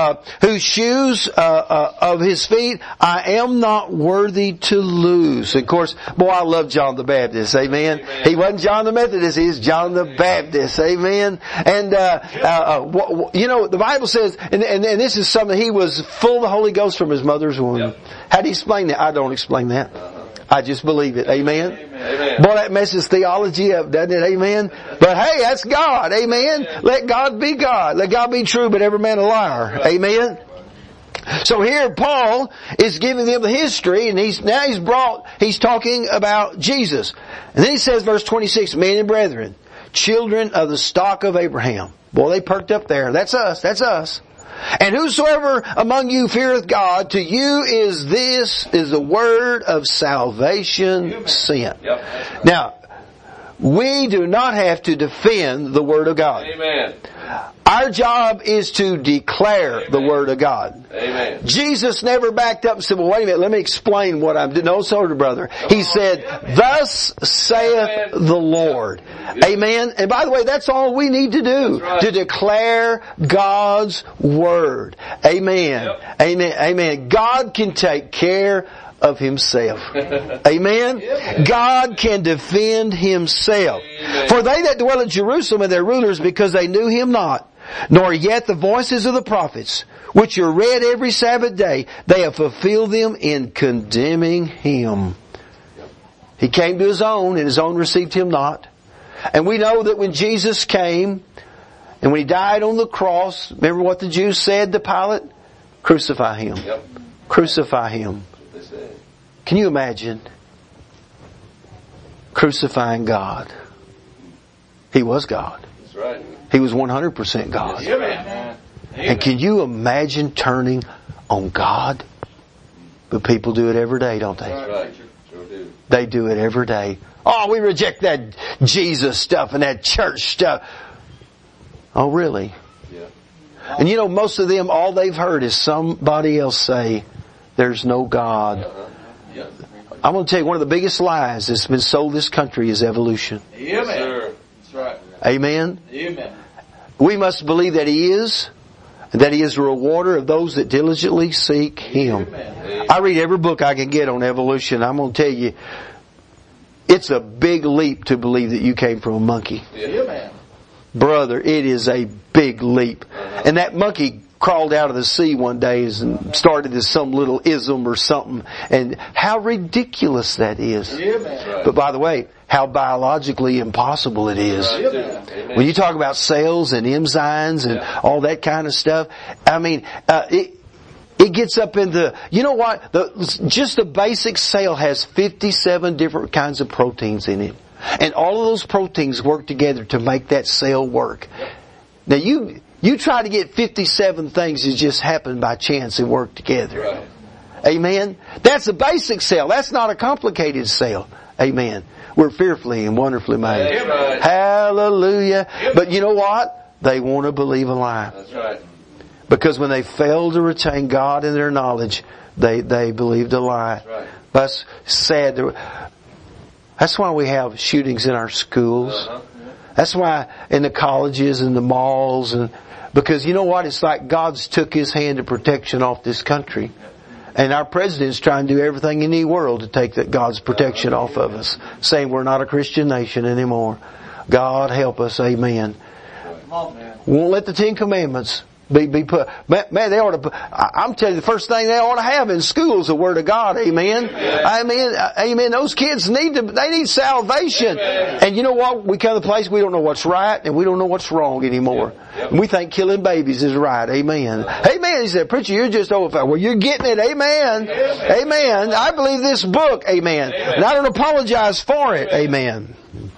shoes of his feet I am not worthy to loose." Of course, boy, I love John the Baptist, amen. He wasn't John the Methodist, he's John the Baptist, amen. And the Bible says, and this is something, he was full of the Holy Ghost from his mother's womb. Yep. How do you explain that? I don't explain that. I just believe it, amen. Amen. Boy, that messes theology up, doesn't it, amen? But hey, that's God, amen. Let God be God. Let God be true, but every man a liar, amen. So here Paul is giving them the history, and he's talking about Jesus. And then he says, verse 26, "Men and brethren, children of the stock of Abraham." Boy, they perked up there. That's us. "And whosoever among you feareth God, to you is the word of salvation sent." Yep. Now, we do not have to defend the Word of God. Amen. Our job is to declare the Word of God. Amen. Jesus never backed up and said, "Well, wait a minute, let me explain what I'm doing." No, sir, brother. He said, "Thus saith the Lord." Amen. And by the way, that's all we need to do, to declare God's Word. Amen. Yep. Amen. Amen. God can take care of Himself. Amen? God can defend Himself. Amen. "For they that dwell at Jerusalem and their rulers, because they knew Him not, nor yet the voices of the prophets, which are read every Sabbath day, they have fulfilled them in condemning Him." He came to His own, and His own received Him not. And we know that when Jesus came, and when He died on the cross, remember what the Jews said to Pilate? "Crucify Him." Yep. Crucify Him. They said. Can you imagine crucifying God? He was God. That's right. He was 100% God. Yes, amen. And can you imagine turning on God? But people do it every day, don't they? That's right. Sure do. They do it every day. "Oh, we reject that Jesus stuff and that church stuff." Oh, really? Yeah. And you know, most of them, all they've heard is somebody else say, "There's no God." Yeah. I'm going to tell you, one of the biggest lies that's been sold this country is evolution. Yes, sir. That's right. Amen? Amen. We must believe that He is, and that He is a rewarder of those that diligently seek Him. Amen. I read every book I can get on evolution. I'm going to tell you, it's a big leap to believe that you came from a monkey. Amen. Brother, it is a big leap. And that monkey crawled out of the sea one day and started as some little ism or something. And how ridiculous that is. Amen. But by the way, how biologically impossible it is. Amen. When you talk about cells and enzymes and all that kind of stuff, I mean, it gets up into, you know what? Just the basic cell has 57 different kinds of proteins in it. And all of those proteins work together to make that cell work. Now you try to get 57 things that just happen by chance and work together. Right. Amen? That's a basic cell. That's not a complicated cell. Amen. We're fearfully and wonderfully made. That's right. Hallelujah. But you know what? They want to believe a lie. That's right. Because when they fail to retain God in their knowledge, they believed a lie. That's right. That's sad. That's why we have shootings in our schools. Uh-huh. That's why in the colleges and the malls, and because you know what? It's like God's took His hand of protection off this country. And our president's trying to do everything in the world to take that God's protection off of us, saying we're not a Christian nation anymore. God help us, amen. Won't let the 10 Commandments be put. Man, they ought to. I'm telling you, the first thing they ought to have in school is the Word of God. Amen. Amen. Amen. Those kids need salvation. And you know what? We come to the place we don't know what's right and we don't know what's wrong anymore. And we think killing babies is right. Amen. Amen. He said, "Preacher, you're just over." Well, you're getting it. Amen. Amen. I believe this book. Amen. And I don't apologize for it. Amen.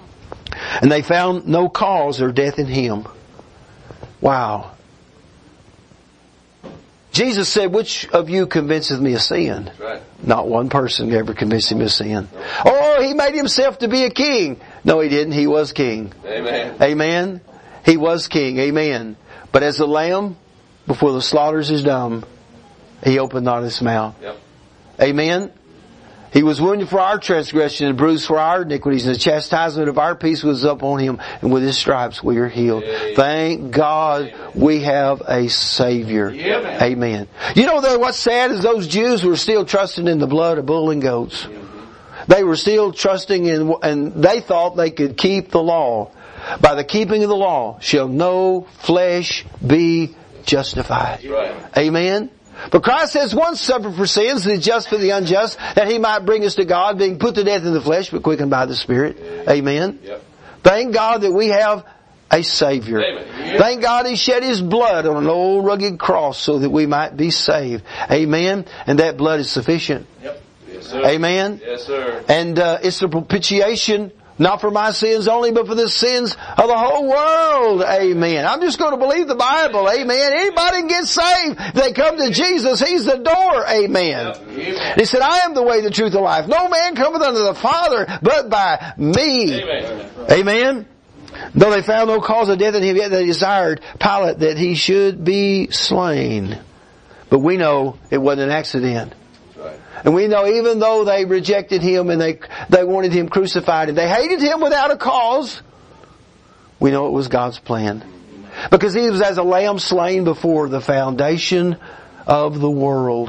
And they found no cause or death in Him. Wow. Jesus said, which of you convinceth me of sin? That's right. Not one person ever convinced him of sin. Oh, he made himself to be a king. No, he didn't. He was king. Amen. Amen. He was king. Amen. But as the lamb before the slaughters is dumb, he opened not his mouth. Yep. Amen. He was wounded for our transgression and bruised for our iniquities, and the chastisement of our peace was upon him, and with his stripes we are healed. Amen. Thank God we have a Savior. Amen. Amen. You know what's sad is those Jews were still trusting in the blood of bull and goats. They were still trusting in, and they thought they could keep the law. By the keeping of the law shall no flesh be justified. Right. Amen. But Christ has once suffered for sins, the just for the unjust, that He might bring us to God, being put to death in the flesh, but quickened by the Spirit. Amen. Yep. Thank God that we have a Savior. Amen. Thank God He shed His blood on an old rugged cross so that we might be saved. Amen. And that blood is sufficient. Yep. Yes, sir. Amen. Yes, sir. And it's the propitiation, not for my sins only, but for the sins of the whole world. Amen. I'm just going to believe the Bible. Amen. Anybody can get saved. They come to Jesus. He's the door. Amen. Amen. He said, I am the way, the truth, and life. No man cometh unto the Father but by me. Amen. Amen. Though they found no cause of death in him, yet they desired Pilate that he should be slain. But we know it wasn't an accident. Right. And we know even though they rejected Him and they wanted Him crucified and they hated Him without a cause, we know it was God's plan. Because He was as a lamb slain before the foundation of the world.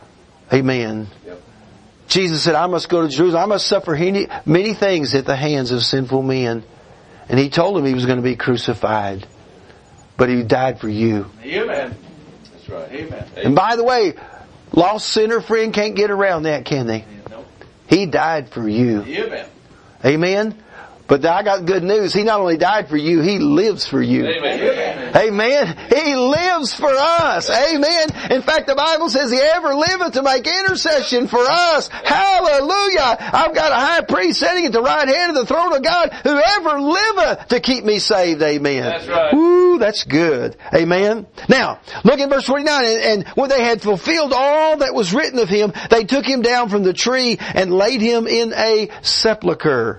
Amen. Yep. Jesus said, I must go to Jerusalem. I must suffer many things at the hands of sinful men. And He told them He was going to be crucified. But He died for you. Amen. That's right. Amen. And by the way, lost sinner friend can't get around that, can they? Nope. He died for you. Amen. Amen? But I got good news. He not only died for you, He lives for you. Amen. Amen. He lives for us. Amen. In fact, the Bible says He ever liveth to make intercession for us. Hallelujah. I've got a high priest sitting at the right hand of the throne of God who ever liveth to keep me saved. Amen. That's right. Woo, that's good. Amen. Now, look at verse 49. And when they had fulfilled all that was written of Him, they took Him down from the tree and laid Him in a sepulcher.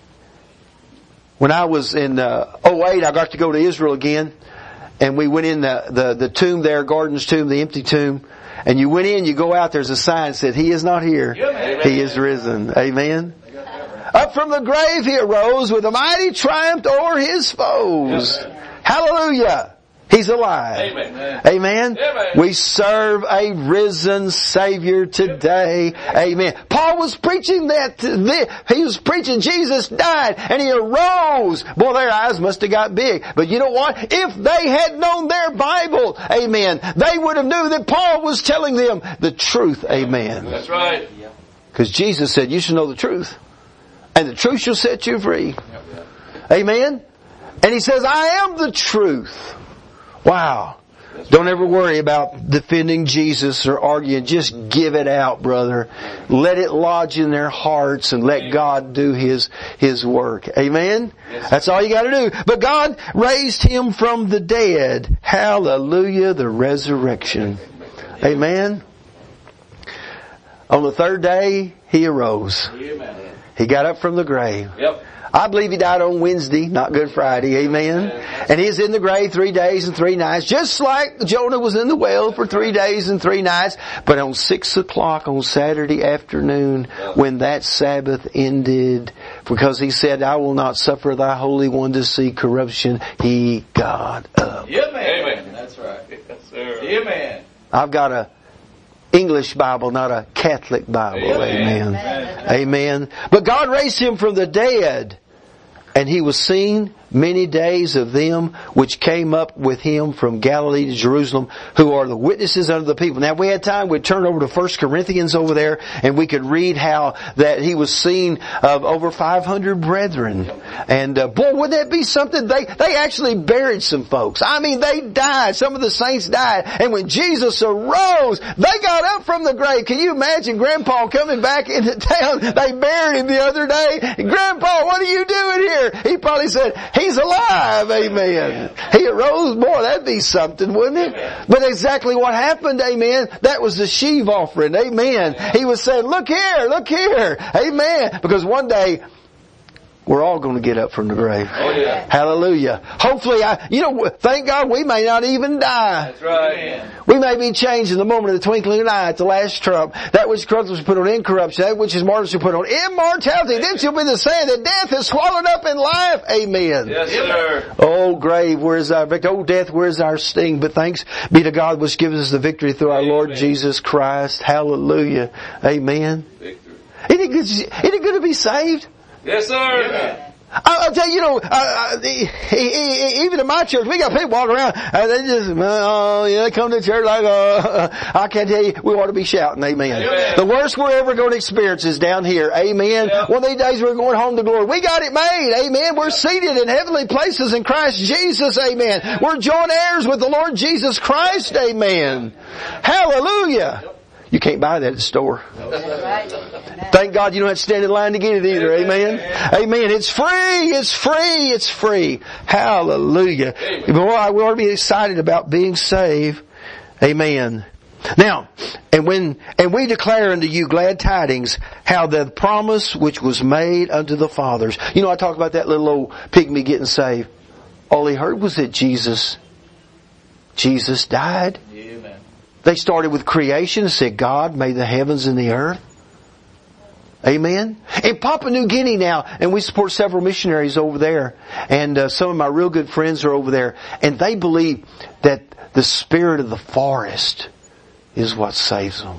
When I was in 2008, I got to go to Israel again, and we went in the tomb there, Gordon's tomb, the empty tomb. And you went in, you go out, there's a sign that said, He is not here. Amen. He is risen. Amen. Up from the grave He arose with a mighty triumph o'er His foes. Hallelujah. He's alive. Amen. Amen. Amen. We serve a risen Savior today. Amen. Paul was preaching that. He was preaching Jesus died and He arose. Boy, their eyes must have got big. But you know what? If they had known their Bible, amen, they would have knew that Paul was telling them the truth. Amen. That's right. Because Jesus said, you shall know the truth. And the truth shall set you free. Amen. And He says, I am the truth. Wow. Don't ever worry about defending Jesus or arguing. Just give it out, brother. Let it lodge in their hearts and let God do His work. Amen? That's all you got to do. But God raised Him from the dead. Hallelujah, the resurrection. Amen? On the third day, He arose. Amen. He got up from the grave. Yep. I believe He died on Wednesday, not Good Friday. Amen. And He's in the grave 3 days and 3 nights, just like Jonah was in the well for 3 days and 3 nights. But on 6 o'clock on Saturday afternoon, when that Sabbath ended, because He said, I will not suffer Thy Holy One to see corruption, He got up. Amen. That's right. Yes, sir. Amen. I've got a English Bible, not a Catholic Bible. Amen. Amen. Amen. But God raised Him from the dead, and He was seen many days of them which came up with Him from Galilee to Jerusalem, who are the witnesses unto the people. Now, if we had time, we'd turn over to 1 Corinthians over there, and we could read how that He was seen of over 500 brethren. And boy, wouldn't that be something? They actually buried some folks. I mean, they died. Some of the saints died. And when Jesus arose, they got up from the grave. Can you imagine Grandpa coming back into town? They buried Him the other day. Grandpa, what are you doing here? He probably said, He He's alive. Amen. He arose. Boy, that'd be something, wouldn't it? But exactly what happened, amen, that was the sheave offering. Amen. He was saying, look here, look here. Amen. Because one day, we're all going to get up from the grave. Oh, yeah. Hallelujah. Hopefully, thank God we may not even die. That's right. We may be changed in the moment of the twinkling of an eye at the last trump. That which corrupts put on incorruption. That which is mortal shall put on immortality. Then shall be the saying that death is swallowed up in life. Amen. Yes, sir. Oh grave, where is our victory? Oh death, where is our sting? But thanks be to God which gives us the victory through our Lord Jesus Christ. Hallelujah. Amen. Victory. Isn't it good to be saved? Yes, sir. Amen. I'll tell you, even in my church, we got people walking around, they just, they come to church like, I can't tell you, we ought to be shouting, amen. Amen. The worst we're ever going to experience is down here, amen. Yep. One of these days we're going home to glory. We got it made, amen. We're seated in heavenly places in Christ Jesus, amen. We're joint heirs with the Lord Jesus Christ, amen. Hallelujah. You can't buy that at the store. Thank God you don't have to stand in line to get it either. Amen. Amen. It's free. It's free. It's free. Hallelujah. Boy, we ought to be excited about being saved. Amen. Now, and we declare unto you glad tidings, how the promise which was made unto the fathers. You know, I talk about that little old pygmy getting saved. All he heard was that Jesus died. Amen. They started with creation and said, God made the heavens and the earth. Amen. In Papua New Guinea now, and we support several missionaries over there, and some of my real good friends are over there, and they believe that the spirit of the forest is what saves them.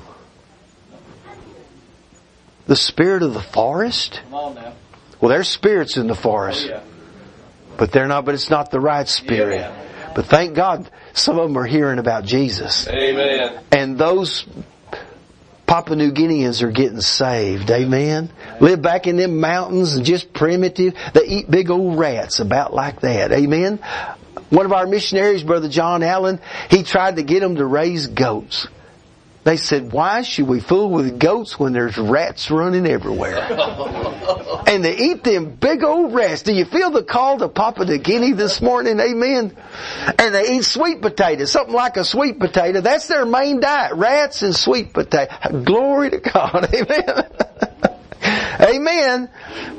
The spirit of the forest? Come on now. Well, there's spirits in the forest. Oh, yeah. But it's not the right spirit. Yeah. But thank God some of them are hearing about Jesus. Amen. And those Papua New Guineans are getting saved. Amen. Live back in them mountains and just primitive. They eat big old rats about like that. Amen. One of our missionaries, Brother John Allen, he tried to get them to raise goats. They said, why should we fool with goats when there's rats running everywhere? And they eat them big old rats. Do you feel the call to Papua New Guinea this morning? Amen. And they eat sweet potatoes, something like a sweet potato. That's their main diet, rats and sweet potato. Glory to God. Amen. Amen.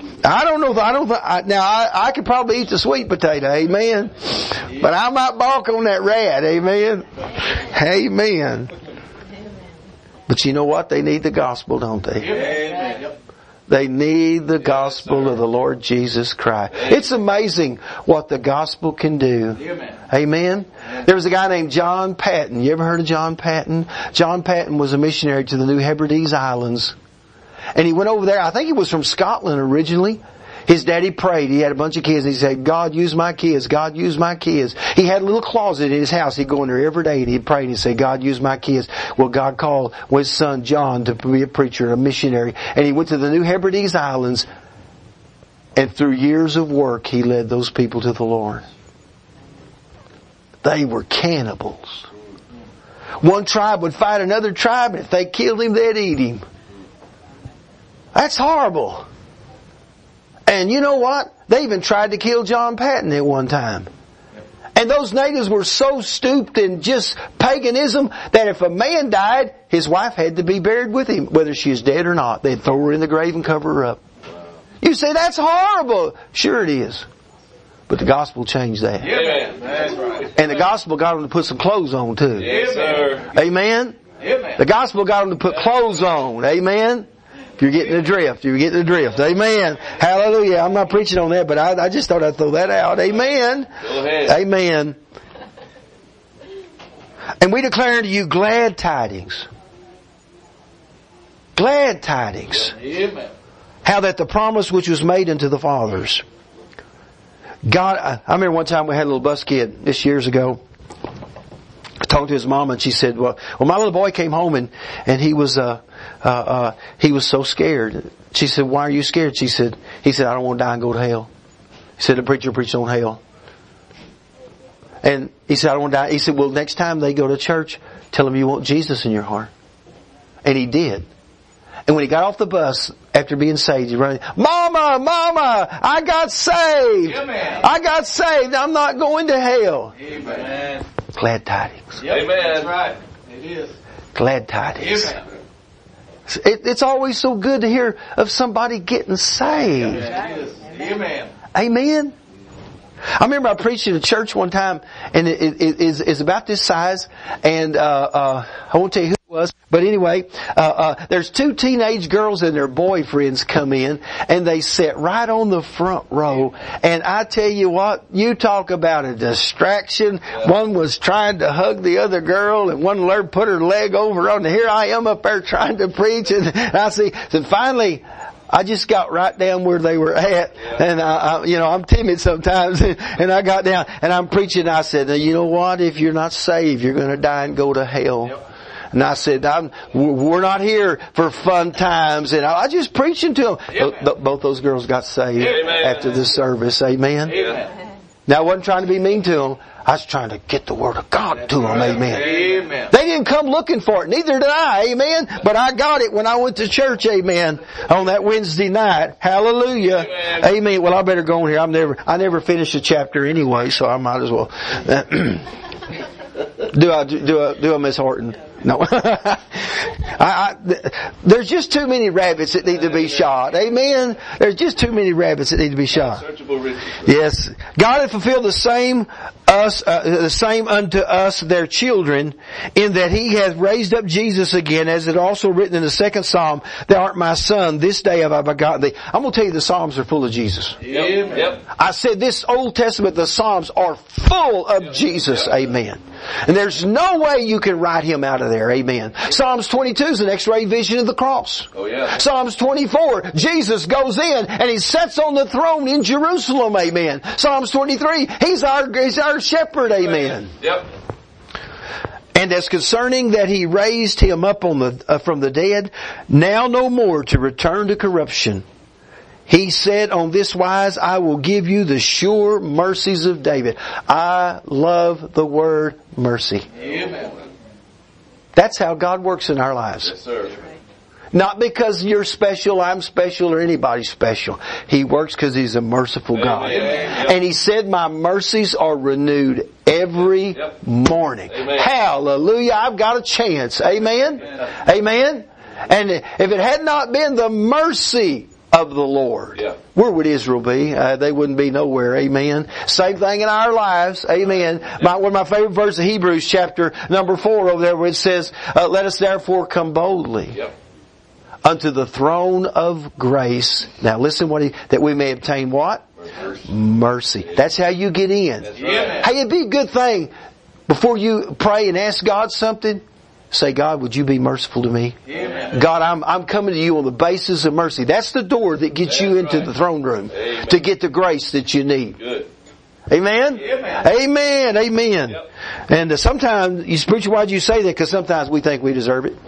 I could probably eat the sweet potato. Amen. But I might balk on that rat. Amen. Amen. But you know what? They need the gospel, don't they? Amen. They need the gospel of the Lord Jesus Christ. It's amazing what the gospel can do. Amen. There was a guy named John Patton. You ever heard of John Patton? John Patton was a missionary to the New Hebrides Islands. And he went over there. I think he was from Scotland originally. His daddy prayed. He had a bunch of kids. He said, God, use my kids. God, use my kids. He had a little closet in his house. He'd go in there every day and he'd pray and he'd say, God, use my kids. Well, God called his son John to be a preacher, a missionary. And he went to the New Hebrides Islands. And through years of work, he led those people to the Lord. They were cannibals. One tribe would fight another tribe, and if they killed him, they'd eat him. That's horrible. And you know what? They even tried to kill John Patton at one time. And those natives were so stooped in just paganism that if a man died, his wife had to be buried with him, whether she is dead or not. They'd throw her in the grave and cover her up. You say, that's horrible. Sure it is. But the gospel changed that. Yeah, that's right. And the gospel got them to put some clothes on too. Yes, sir. Amen? Amen. The gospel got them to put clothes on. Amen? If you're getting the drift, you're getting the drift. Amen. Hallelujah. I'm not preaching on that, but I just thought I'd throw that out. Amen. Go ahead. Amen. And we declare unto you glad tidings. Glad tidings. Amen. How that the promise which was made unto the fathers. God, I remember one time we had a little bus kid, this years ago. I talked to his mom and she said, well, my little boy came home and he was so scared. She said, why are you scared? He said, I don't want to die and go to hell. He said, the preacher preached on hell. And he said, I don't want to die. He said, well, next time they go to church, tell them you want Jesus in your heart. And he did. And when he got off the bus, after being saved, he ran, Mama, Mama, I got saved. Amen. I got saved. I'm not going to hell. Amen. Glad tidings. Amen. That's right. It is. Glad tidings. Amen. It's always so good to hear of somebody getting saved. It is. Amen. Amen. I remember I preached at a church one time, and it is about this size, and I won't tell you who it was, but anyway, there's two teenage girls and their boyfriends come in, and they sit right on the front row, and I tell you what, you talk about a distraction. One was trying to hug the other girl, and one put her leg over on, here I am up there trying to preach, and and finally, I just got right down where they were at, and I'm timid sometimes, and I got down, and I'm preaching, and I said, now, you know what, if you're not saved, you're gonna die and go to hell. Yep. And I said, we're not here for fun times, and I just preaching to them. Yep. Both those girls got saved after the service, amen? Amen. Now I wasn't trying to be mean to them, I was trying to get the Word of God to them, amen. Amen. They didn't come looking for it, neither did I, amen. But I got it when I went to church, amen, on that Wednesday night. Hallelujah. Amen. Well, I better go on here. I never finished a chapter anyway, so I might as well. Do I Miss Horton? No. There's just too many rabbits that need to be shot. Amen. There's just too many rabbits that need to be shot. Yes. God hath fulfilled the same unto us their children, in that He hath raised up Jesus again, as it also written in the second Psalm, Thou art my son, this day have I begotten thee. I'm going to tell you the Psalms are full of Jesus. Yep. I said this Old Testament, the Psalms are full of Jesus. Amen. And there's no way you can write Him out of there. Amen. Psalms 22 is an X-ray vision of the cross. Oh yeah. Psalms 24, Jesus goes in and He sits on the throne in Jerusalem. Amen. Psalms 23, He's our shepherd. Amen. Yep. And as concerning that He raised Him up from the dead, now no more to return to corruption. He said on this wise, I will give you the sure mercies of David. I love the word mercy. Amen. That's how God works in our lives. Yes, sir. Not because you're special, I'm special, or anybody's special. He works because He's a merciful God. Amen. And He said, my mercies are renewed every morning. Amen. Hallelujah. I've got a chance. Amen. Amen. And if it had not been the mercy of the Lord, where would Israel be? They wouldn't be nowhere. Amen. Same thing in our lives. Amen. One of my favorite verses of Hebrews chapter number 4 over there, where it says, let us therefore come boldly unto the throne of grace. Now listen that we may obtain what? Mercy. That's how you get in. Hey, it'd be a good thing before you pray and ask God something. Say, God, would you be merciful to me? Amen. God, I'm coming to you on the basis of mercy. That's the door that gets you into the throne room to get the grace that you need. Good. Amen? Amen. Amen. Yep. And sometimes, preacher, why'd you say that? Because sometimes we think we deserve it.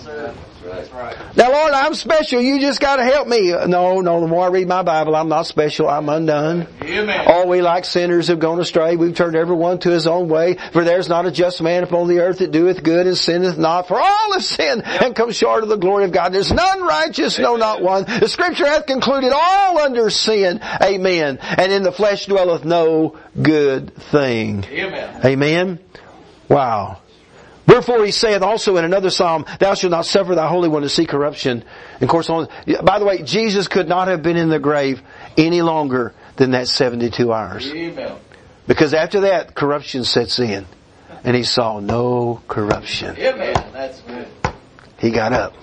That's right. Now, Lord, I'm special. You just got to help me. No. The more I read my Bible, I'm not special. I'm undone. Amen. All we like sinners have gone astray. We've turned everyone to his own way. For there's not a just man upon the earth that doeth good and sinneth not. For all have sinned and come short of the glory of God. There's none righteous, no, not one. The Scripture hath concluded all under sin. Amen. And in the flesh dwelleth no good thing. Amen. Amen. Wow. Wherefore He saith also in another Psalm, Thou shalt not suffer Thy Holy One to see corruption. And of course, by the way, Jesus could not have been in the grave any longer than that 72 hours. Amen. Because after that, corruption sets in. And He saw no corruption. Amen. That's good. He got up.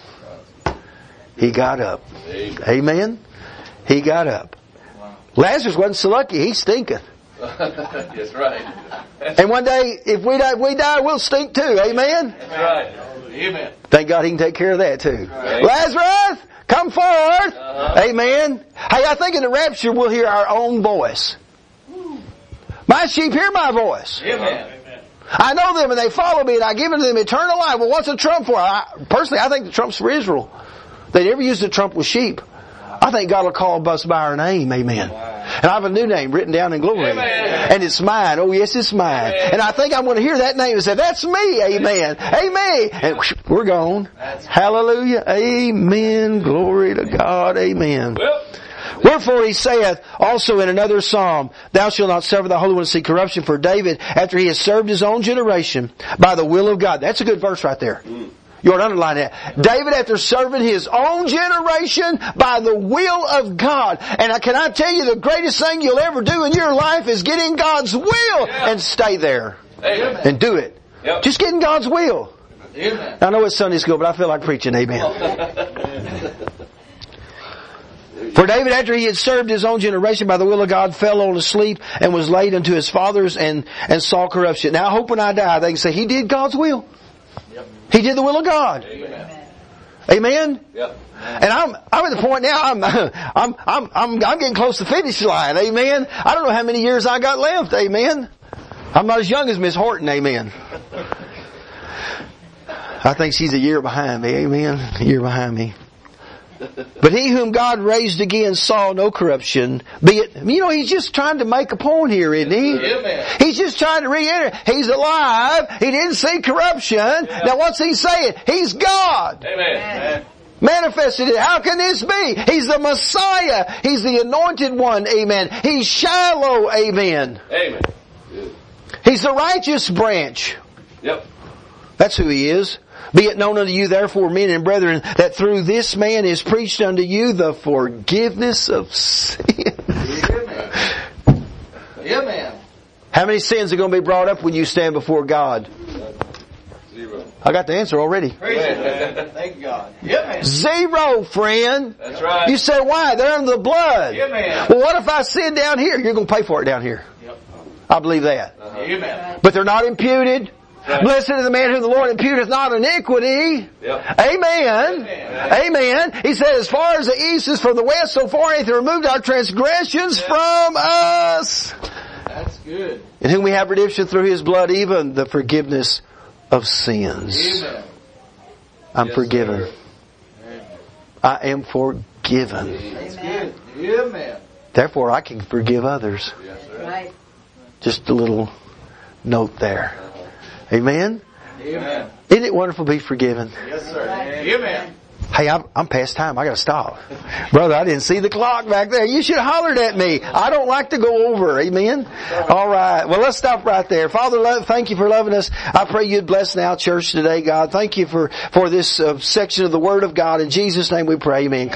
He got up. Amen. He got up. Wow. Lazarus wasn't so lucky. He stinketh. That's right. And one day, if we die, we'll stink too. Amen? That's right. Amen. Thank God He can take care of that too. Right. Lazarus, come forward. Amen. Hey, I think in the rapture we'll hear our own voice. My sheep hear my voice. Amen. I know them and they follow me and I give unto them eternal life. Well, what's a trump for? Personally, I think the trump's for Israel. They never used the trump with sheep. I think God will call us by our name. Amen. And I have a new name written down in glory. Amen. And it's mine. Oh yes, it's mine. Amen. And I think I'm going to hear that name and say, that's me. Amen. Amen. And whoosh, we're gone. Hallelujah. Amen. Glory to God. Amen. Well, Wherefore he saith also in another psalm, Thou shalt not suffer the Holy One to see corruption. For David, after he has served his own generation by the will of God. That's a good verse right there. You ought to underline that. David, after serving his own generation by the will of God. And can I tell you, the greatest thing you'll ever do in your life is get in God's will and stay there. amen. And do it. Yep. Just get in God's will. Amen. I know it's Sunday school, but I feel like preaching. Amen. For David, after he had served his own generation by the will of God, fell on to sleep and was laid unto his fathers and saw corruption. Now I hope when I die, they can say, he did God's will. Yep. He did the will of God. Amen. Amen? Yep. And I'm at the point now, I'm getting close to the finish line. Amen? I don't know how many years I got left. Amen? I'm not as young as Miss Horton. Amen? I think she's a year behind me. Amen? A year behind me. But he whom God raised again saw no corruption, be it, he's just trying to make a point here, isn't he? Amen. He's just trying to reiterate. He's alive. He didn't see corruption. Yeah. Now what's he saying? He's God. Amen. Manifested it. How can this be? He's the Messiah. He's the anointed one. Amen. He's Shiloh. Amen. Amen. He's the righteous branch. Yep. That's who he is. Be it known unto you, therefore, men and brethren, that through this man is preached unto you the forgiveness of sins. Amen. Amen. How many sins are going to be brought up when you stand before God? 0. I got the answer already. Praise Him. Thank God. Amen. 0, friend. That's right. You say, why? They're under the blood. Amen. Well, what if I sin down here? You're going to pay for it down here. Yep. I believe that. Amen. But they're not imputed. Right. Blessed is the man whom the Lord imputeth not iniquity. Yep. Amen. Amen. Amen. He said, as far as the east is from the west, so far hath he removed our transgressions from us. That's good. In whom we have redemption through his blood, even the forgiveness of sins. Amen. I'm Yes, forgiven. sir. Amen. I am forgiven. That's good. Amen. Therefore, I can forgive others. Yes, sir. Right. Just a little note there. Amen? Amen. Isn't it wonderful to be forgiven? Yes, sir. Amen. Hey, I'm past time. I got to stop. Brother, I didn't see the clock back there. You should have hollered at me. I don't like to go over. Amen? All right. Well, let's stop right there. Father, thank you for loving us. I pray you'd bless now church today, God. Thank you for this section of the Word of God. In Jesus' name we pray. Amen.